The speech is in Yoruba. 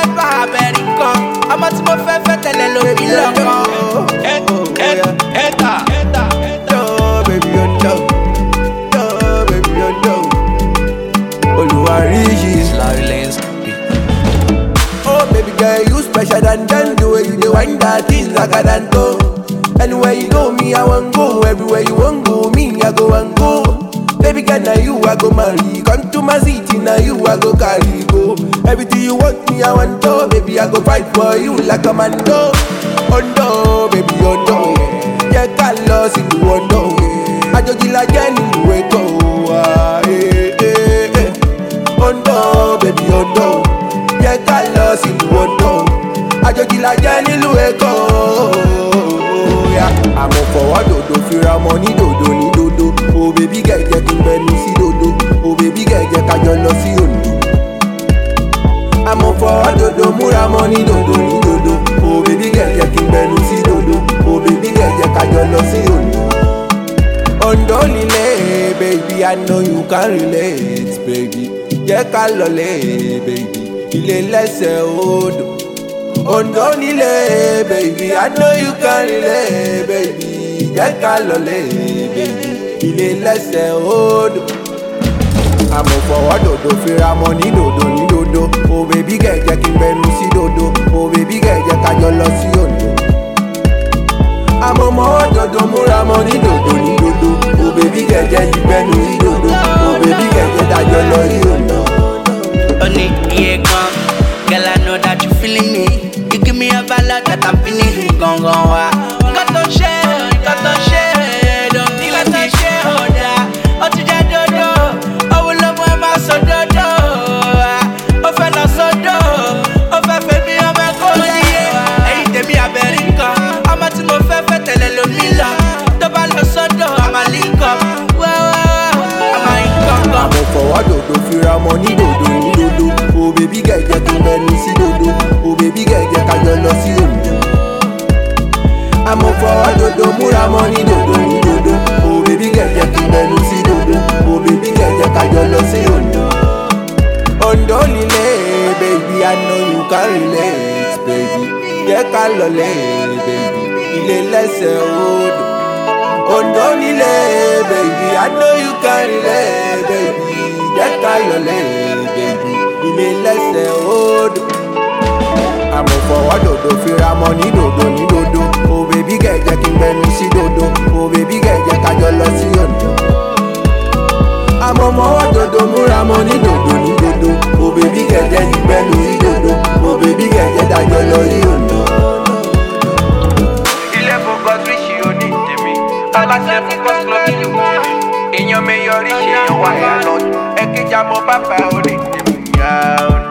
vibe American. I'm at my favorite tell me loco. Eta. Yo, baby, you know. Yo, baby, you know. Oluwariji Lanes. Oh, baby girl, you special than them. The way you do wind that thing like a danto. Anywhere you go, me I want go. Everywhere you want go, me I go and go. Baby girl, now you I go marry. Come to my city, now you I go carry go. Everything you want, me I want to. Baby, I go fight for you like a man do. Oh no, baby, oh no. Yeah, can't lose if you want to. I just feel like anywhere go. Oh no, baby, oh no. Yeah, can't lose if you want to. I just feel like anywhere go. I'm up for what do feel money do ni do. Oh baby girl, get in bed see do. Oh baby girl, get a jollo see undo. I'm up for what do mura money do ni do. Oh baby girl, get in bed see do. Oh baby girl, get a jollo see undo. Ondolile, baby, I know you can relate, baby. Yeah, kalole, baby. Ile lese odo. Ondolile, baby, I know you can relate, baby. Yeah, kalole, baby. Ile lese odo. I'm up for what do fira money do. Oh baby, get in bed see do. Oh baby, get a jollo see undo. I'm on my do mura money do. Oh baby, get in bed see do. Oh baby, get a jollo see undo. Only come, girl, I know that you feeling me. You give me a ballad that I'm feeling. Gone. Got to share, don't feel like to share. Oh, to that do. I will love my so do. Oh, fella so do. Oh, baby, I'm a cold. Hey, tell me a American. I'm at my favorite tell me love. The ball so do. I'm a link up. I'm a income. I'm up for what do fira money do. Oh baby girl, get in bed see do. Oh baby girl, get a jollo see undo. I'm up for what do mura money do. Oh baby girl, get in bed see do. Oh baby girl, get a jollo see undo. Ondolile, baby, I know you can relate, baby. Yeah, kalole, baby. Ile lese odo. Ondolile, baby, I know you can relate, baby. Yeah, kalole, baby. Ile lese odo. I'm up for what do fira money do. Oh baby, get in bed see do. Oh baby, get a jollo see undo. I'm on my what do mura money do. Oh baby, get in bed see do. Oh baby, get a jollo see undo. Il est pour God riche on it me. I like them because club you. In your mayor riche you why not. E che chiamo papa on it me.